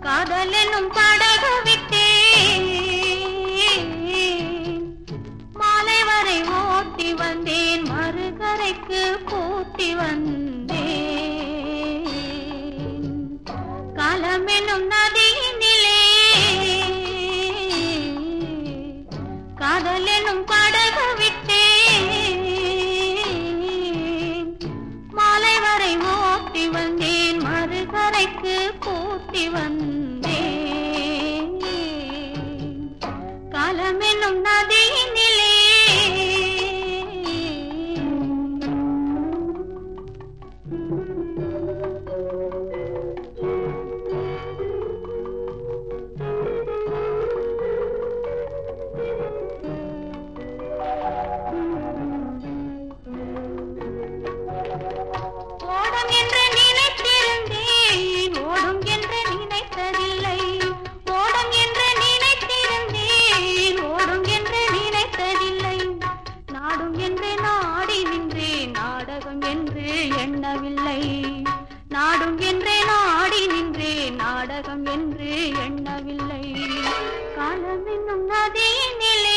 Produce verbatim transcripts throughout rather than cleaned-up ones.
காதல் என்னும் படகு விட்டேன் மாலை வரை ஓட்டி வந்தேன் மறுகரைக்கு பூட்டி வந்தேன் காலம் என்னும் நதியினிலே காதல் என்னும் படகு விட்டேன் மாலை வரை ஓட்டி வந்தேன் மறுகரைக்கு பூட்டி வந்தேன் காலம் என்னும் நதியினிலே ஓடும் என்று நினைத்திருந்தேன் ஓடும் என்று நினைத்ததில்லை ஓடும் என்று நினைத்திருந்தேன் ஓடும் என்று நினைத்ததில்லை நாடும் என்று நாடி நின்றேன் நாடகம் என்று எண்ணவில்லை நாடும் என்று நாடி நின்றேன் நாடகம் என்று எண்ணவில்லை காலம் என்னும் நதியினிலே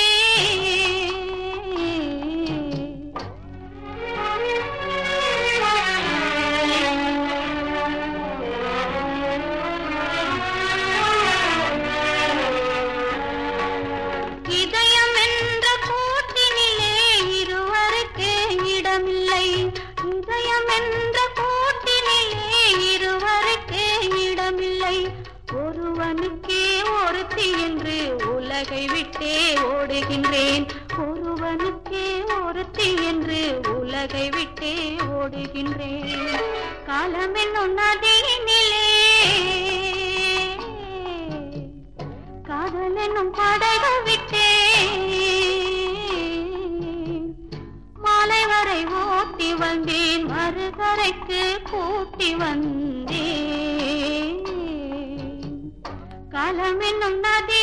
இதயம் என்ற கூட்டினிலே இருவருக்கு இடமில்லை இதயம் என்ற கூட்டினிலே இருவருக்கு இடமில்லை ஒருவனுக்கே ஒருத்தி என்று உலகை விட்டே ஓடுகின்றேன் ஒருவனுக்கே ஒருத்தி என்று உலகை விட்டே ஓடுகின்றேன் காலம் என்னும் நதியினிலே காதல் என்னும் படகு விட்டேன் மாலை வரை ஓட்டி வந்தேன் மறுகரைக்கு கூட்டி வந்தேன் காலம் என்னும் நதி